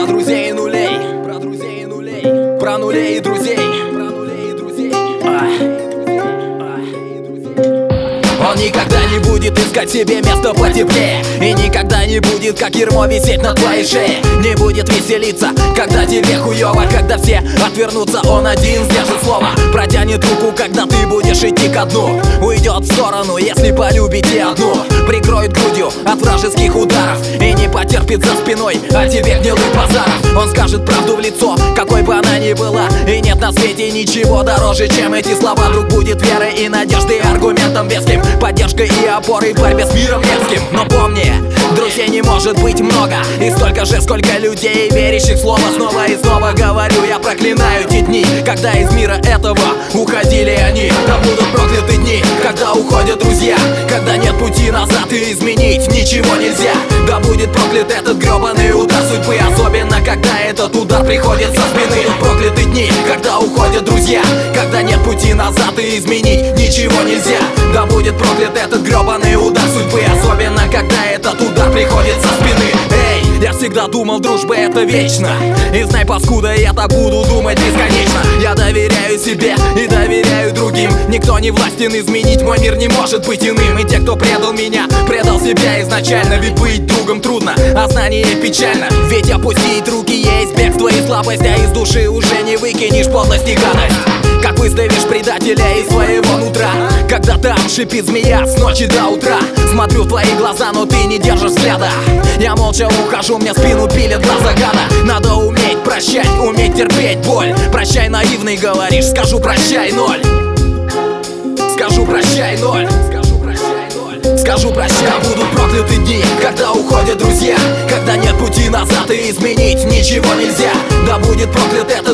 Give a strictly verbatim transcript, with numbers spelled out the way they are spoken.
Про друзей и нулей, про друзей и нулей, про нулей и друзей, про нулей и друзей. Он никогда не будет искать себе место потеплее, и никогда не будет, как ермо, висеть на твоей шее. Не будет веселиться, когда тебе хуёво, когда все отвернутся, он один сдержит слово. Протянет руку, когда ты будешь идти ко дну. Уйдет в сторону, если полюбите одну. Прикроет грудью от вражеских ударов и не потерпит за спиной от тебе гнилых базаров. Он скажет правду в лицо, какой бы она ни была, и нет на свете ничего дороже, чем эти слова. Друг будет верой и надеждой, аргументом веским, поддержкой и опорой в борьбе с миром мерзким. Но помни, друзей не может быть много, и столько же, сколько людей, верящих в слово. Снова и снова говорю, я проклинаю те дни, когда из мира этого уходили они. Да будут прокляты дни, когда уходят друзья, когда нет пути назад и изменить ничего нельзя. Да будет проклят этот гребаный удар судьбы, особенно когда этот удар приходит со спины. Прокляты дни, когда уходят друзья, когда нет пути назад и изменить ничего нельзя. Да будет проклят этот гребаный удар судьбы, особенно когда этот удар приходит со спины. Эй, я всегда думал, дружба это вечно, и знай, паскуда, я так буду думать бесконечно. Я доверяю себе и доверяю другим. Никто не властен изменить, мой мир не может быть иным. И те, кто предал меня, предал себя изначально. Ведь быть другом трудно, а знание печально. Ведь опустить руки есть бегство и слабость, а из души уже не выкинешь подлость и гадость. Как выставишь предателя из своего нутра, когда там шипит змея с ночи до утра. Смотрю в твои глаза, но ты не держишь взгляда. Я молча ухожу, мне спину пилят глаза гада. Надо уметь прощать, уметь терпеть боль. Прощай, наивный, говоришь, скажу прощай, ноль. Скажу прощай, ноль. Скажу прощай, ноль. Скажу прощай. Да будут прокляты дни, когда уходят друзья, когда нет пути назад и изменить ничего нельзя. Да будет проклят этот